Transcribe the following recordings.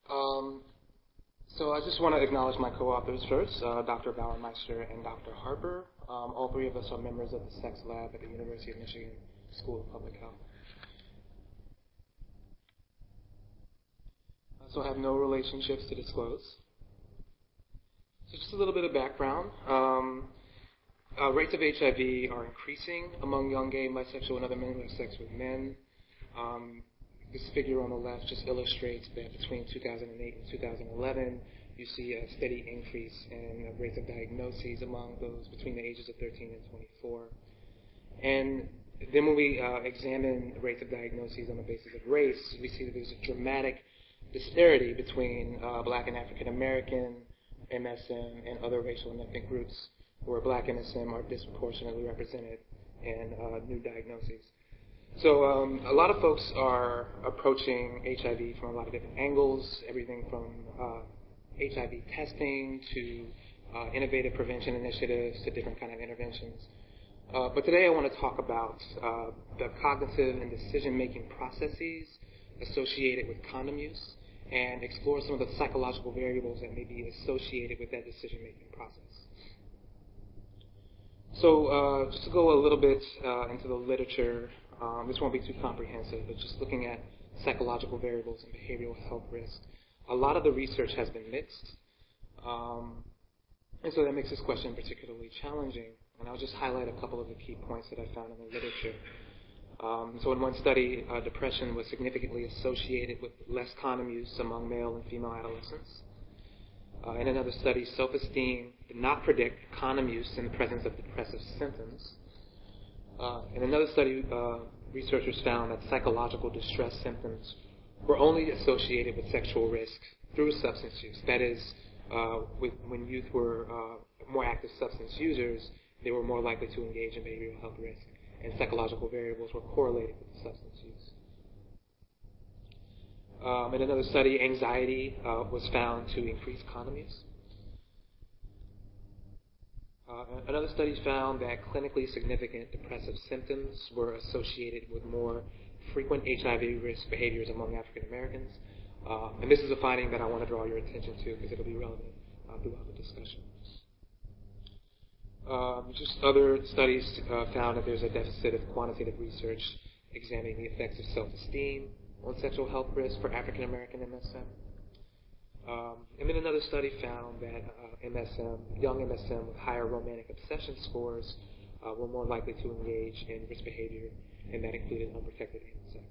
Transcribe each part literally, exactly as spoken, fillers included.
Um, so I just want to acknowledge my co-authors first, uh, Doctor Bauermeister and Doctor Harper. Um, all three of us are members of the Sex Lab at the University of Michigan School of Public Health. Uh, so I have no relationships to disclose. So just a little bit of background. Um, uh, rates of H I V are increasing among young gay, bisexual, and other men who have sex with men. Um, This figure on the left just illustrates that between two thousand eight and two thousand eleven, you see a steady increase in rates of diagnoses among those between the ages of thirteen and twenty-four. And then when we uh, examine rates of diagnoses on the basis of race, we see that there's a dramatic disparity between uh, Black and African American, M S M, and other racial and ethnic groups where Black M S M are disproportionately represented in uh, new diagnoses. So um, a lot of folks are approaching H I V from a lot of different angles, everything from uh, H I V testing to uh, innovative prevention initiatives to different kind of interventions. Uh, but today I want to talk about uh, the cognitive and decision-making processes associated with condom use and explore some of the psychological variables that may be associated with that decision-making process. So uh, just to go a little bit uh, into the literature, um, this won't be too comprehensive, but just looking at psychological variables and behavioral health risk, a lot of the research has been mixed, um, and so that makes this question particularly challenging. And I'll just highlight a couple of the key points that I found in the literature. Um, so in one study, uh, depression was significantly associated with less condom use among male and female adolescents. Uh, in another study, self-esteem did not predict condom use in the presence of depressive symptoms. Uh, in another study, uh, researchers found that psychological distress symptoms were only associated with sexual risk through substance use. That is, uh, with, when youth were uh, more active substance users, they were more likely to engage in behavioral health risk, and psychological variables were correlated with the substance use. Um, in another study, anxiety uh, was found to increase condom use. Uh, another study found that clinically significant depressive symptoms were associated with more frequent H I V risk behaviors among African Americans. Uh, and this is a finding that I want to draw your attention to because it will be relevant uh, throughout the discussion. Um, just other studies uh, found that there's a deficit of quantitative research examining the effects of self-esteem on sexual health risk for African American M S M. Um, and then another study found that uh, M S M, young M S M with higher romantic obsession scores uh, were more likely to engage in risk behavior, and that included unprotected anal sex.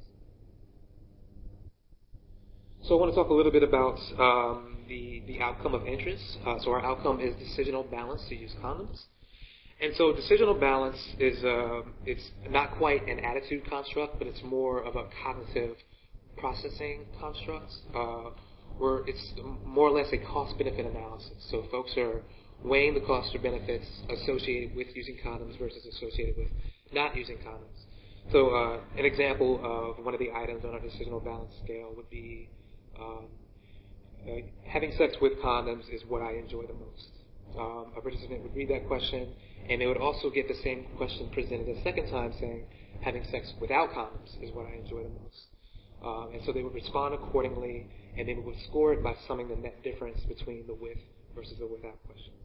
So I want to talk a little bit about um, the, the outcome of interest. Uh, so our outcome is decisional balance to use condoms. And so decisional balance is uh, it's not quite an attitude construct, but it's more of a cognitive processing construct, uh, where it's more or less a cost-benefit analysis. So folks are weighing the costs or benefits associated with using condoms versus associated with not using condoms. So uh, an example of one of the items on our decisional balance scale would be um, uh, having sex with condoms is what I enjoy the most. Um, a participant would read that question, and they would also get the same question presented a second time saying, having sex without condoms is what I enjoy the most. Um, and so they would respond accordingly, and then we would score it by summing the net difference between the with versus the without questions.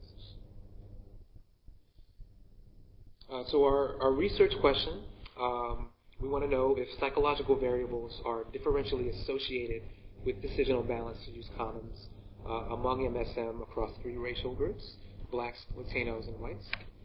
Uh, so our, our research question, um, we want to know if psychological variables are differentially associated with decisional balance to use condoms uh, among M S M across three racial groups, blacks, Latinos, and whites.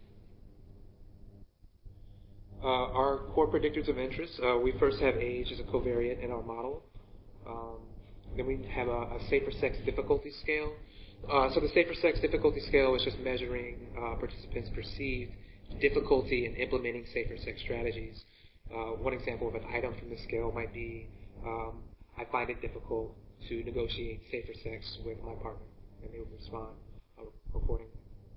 Uh, our core predictors of interest, uh, we first have age as a covariate in our model. Um, then we have a, a safer sex difficulty scale. Uh, so the safer sex difficulty scale is just measuring uh, participants' perceived difficulty in implementing safer sex strategies. Uh, one example of an item from the scale might be, um, I find it difficult to negotiate safer sex with my partner, and they would respond uh, accordingly.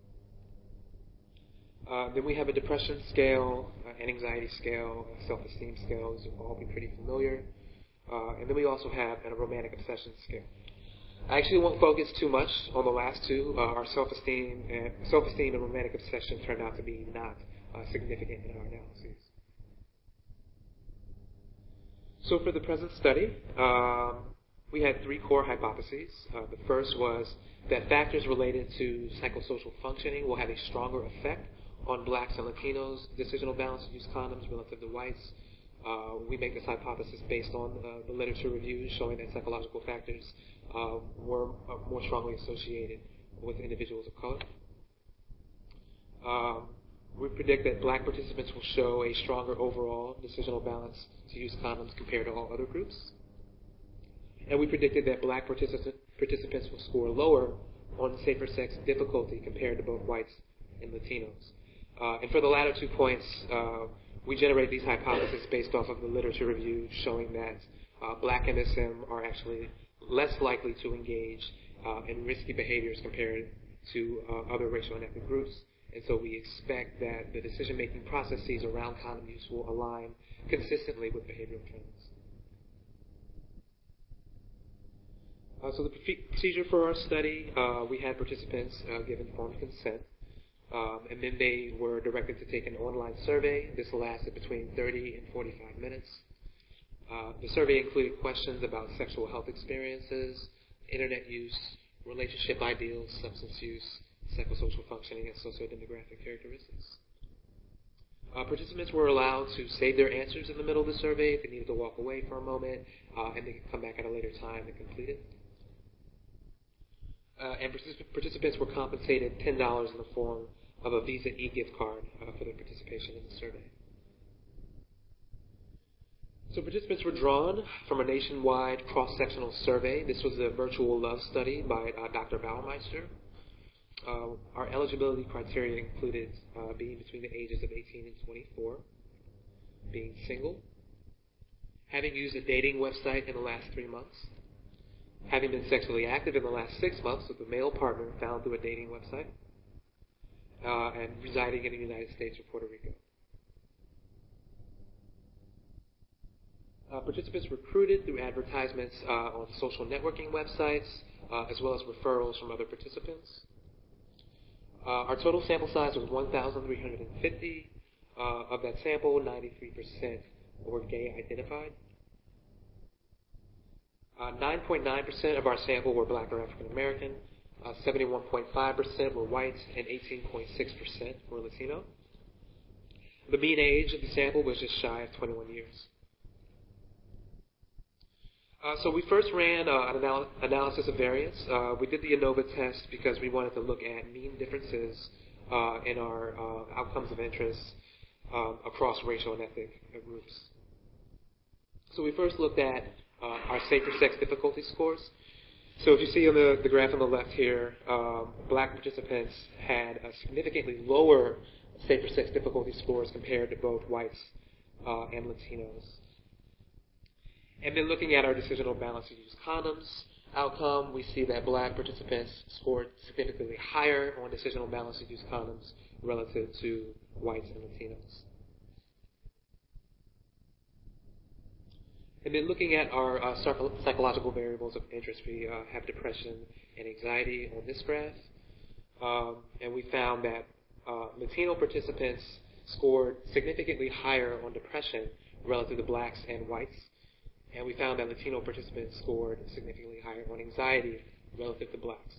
Uh, then we have a depression scale, uh, an anxiety scale, a self-esteem scale. These will all be pretty familiar. Uh, and then we also have a romantic obsession scale. I actually won't focus too much on the last two. Uh, our self-esteem and self-esteem and romantic obsession turned out to be not uh, significant in our analyses. So for the present study, um, we had three core hypotheses. Uh, the first was that factors related to psychosocial functioning will have a stronger effect on blacks and Latinos' decisional balance to use condoms relative to whites. Uh, we make this hypothesis based on uh, the literature reviews showing that psychological factors uh, were uh, more strongly associated with individuals of color. Um, we predict that black participants will show a stronger overall decisional balance to use condoms compared to all other groups. And we predicted that black participant, participants will score lower on safer sex difficulty compared to both whites and Latinos. Uh, and for the latter two points, uh, we generate these hypotheses based off of the literature review showing that uh, black M S M are actually less likely to engage uh, in risky behaviors compared to uh, other racial and ethnic groups. And so we expect that the decision-making processes around condom use will align consistently with behavioral trends. Uh, so the procedure for our study, uh, we had participants uh, give informed consent, um, and then they were directed to take an online survey. This lasted between thirty and forty-five minutes. Uh, the survey included questions about sexual health experiences, internet use, relationship ideals, substance use, psychosocial functioning, and sociodemographic characteristics. Uh, participants were allowed to save their answers in the middle of the survey if they needed to walk away for a moment, uh, and they could come back at a later time and complete it. Uh, and particip- participants were compensated ten dollars in the form of a Visa e-gift card uh, for their participation in the survey. So participants were drawn from a nationwide cross-sectional survey. This was a virtual love study by uh, Doctor Bauermeister. Uh, our eligibility criteria included uh, being between the ages of eighteen and twenty-four, being single, having used a dating website in the last three months, having been sexually active in the last six months with a male partner found through a dating website, uh, and residing in the United States or Puerto Rico. Uh, participants recruited through advertisements uh, on social networking websites, uh, as well as referrals from other participants. Uh, our total sample size was one thousand three hundred fifty. Uh, of that sample, ninety-three percent were gay identified. Uh, nine point nine percent of our sample were black or African American. Uh, seventy-one point five percent were white, and eighteen point six percent were Latino. The mean age of the sample was just shy of twenty-one years. Uh, so we first ran uh, an anal- analysis of variance. Uh, we did the ANOVA test because we wanted to look at mean differences uh, in our uh, outcomes of interest um, across racial and ethnic groups. So we first looked at uh, our safer sex difficulty scores. So if you see on the, the graph on the left here, um, black participants had a significantly lower safer sex difficulty scores compared to both whites uh, and Latinos. And then looking at our decisional balance to use condoms outcome, we see that black participants scored significantly higher on decisional balance to use condoms relative to whites and Latinos. And then looking at our uh, psychological variables of interest, we uh, have depression and anxiety on this graph. Um, and we found that uh, Latino participants scored significantly higher on depression relative to blacks and whites. And we found that Latino participants scored significantly higher on anxiety relative to blacks.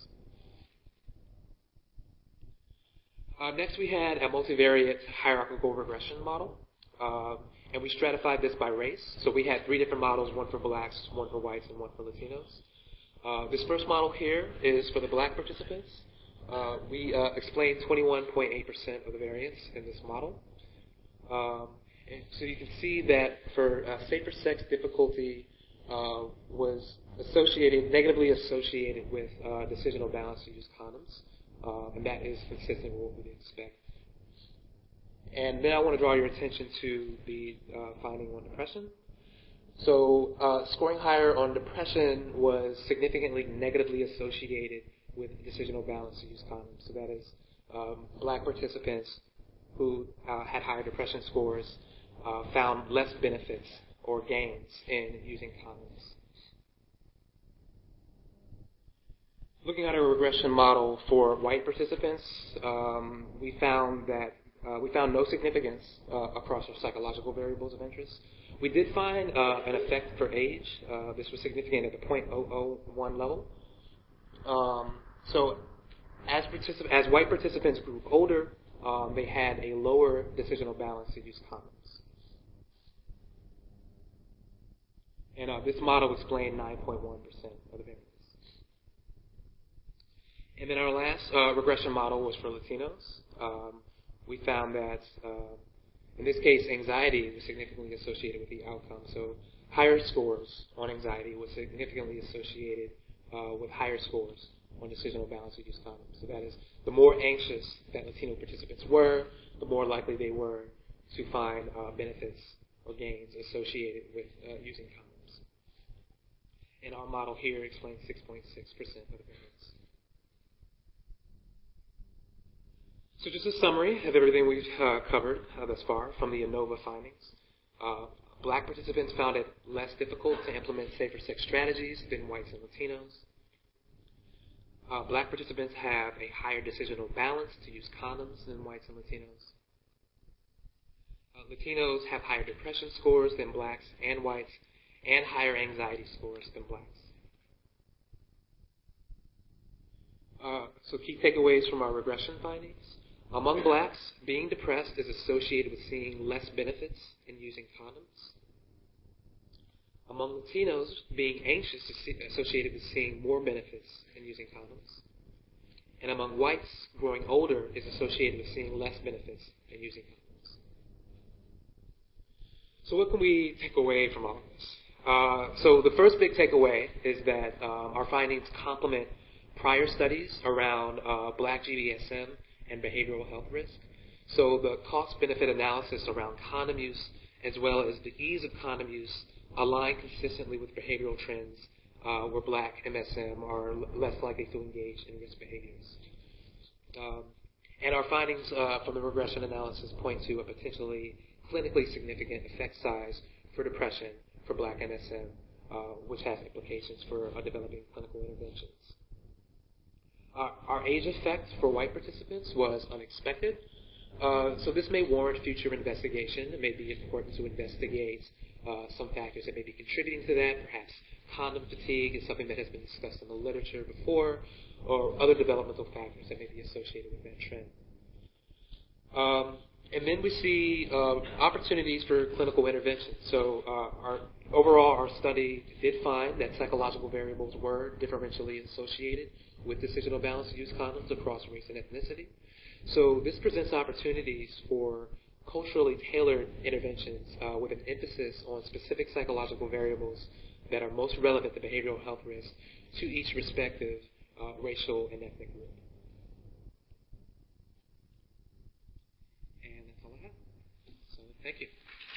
Uh, next, we had a multivariate hierarchical regression model, uh, and we stratified this by race. So we had three different models, one for blacks, one for whites, and one for Latinos. Uh, this first model here is for the black participants. Uh, we uh, explained twenty-one point eight percent of the variance in this model. Um, And so you can see that for uh, safer sex difficulty uh, was associated, negatively associated with uh, decisional balance to use condoms, uh, and that is consistent with what we'd expect. And then I want to draw your attention to the uh, finding on depression. So uh, scoring higher on depression was significantly negatively associated with decisional balance to use condoms. So that is um, black participants who uh, had higher depression scores Uh, found less benefits or gains in using condoms. Looking at a regression model for white participants, um, we found that uh, we found no significance uh, across our psychological variables of interest. We did find uh, an effect for age. Uh, this was significant at the zero point zero zero one level. Um, so as, particip- as white participants grew older, um, they had a lower decisional balance to use condoms. And uh, this model explained nine point one percent of the variance. And then our last uh, regression model was for Latinos. Um, we found that, uh, in this case, anxiety was significantly associated with the outcome. So higher scores on anxiety was significantly associated uh, with higher scores on decisional balance to use condoms. So that is, the more anxious that Latino participants were, the more likely they were to find uh, benefits or gains associated with uh, using condoms. And our model here explains six point six percent of the variance. So just a summary of everything we've uh, covered uh, thus far from the ANOVA findings. Uh, black participants found it less difficult to implement safer sex strategies than whites and Latinos. Uh, black participants have a higher decisional balance to use condoms than whites and Latinos. Uh, Latinos have higher depression scores than blacks and whites, and higher anxiety scores than blacks. Uh, so key takeaways from our regression findings. Among blacks, being depressed is associated with seeing less benefits in using condoms. Among Latinos, being anxious is associated with seeing more benefits in using condoms. And among whites, growing older is associated with seeing less benefits in using condoms. So what can we take away from all of this? Uh, so the first big takeaway is that uh, our findings complement prior studies around uh, black G B S M and behavioral health risk. So the cost-benefit analysis around condom use, as well as the ease of condom use, align consistently with behavioral trends uh, where black M S M are l- less likely to engage in risk behaviors. Um, and our findings uh, from the regression analysis point to a potentially clinically significant effect size for depression for black M S M, uh, which has implications for uh, developing clinical interventions. Our, our age effect for white participants was unexpected, uh, so this may warrant future investigation. It may be important to investigate uh, some factors that may be contributing to that. Perhaps condom fatigue is something that has been discussed in the literature before, or other developmental factors that may be associated with that trend. Um, and then we see uh, opportunities for clinical intervention. So uh, our, overall, our study did find that psychological variables were differentially associated with decisional balance to use condoms across race and ethnicity. So this presents opportunities for culturally tailored interventions uh, with an emphasis on specific psychological variables that are most relevant to behavioral health risk to each respective uh, racial and ethnic group. And that's all I have. So thank you.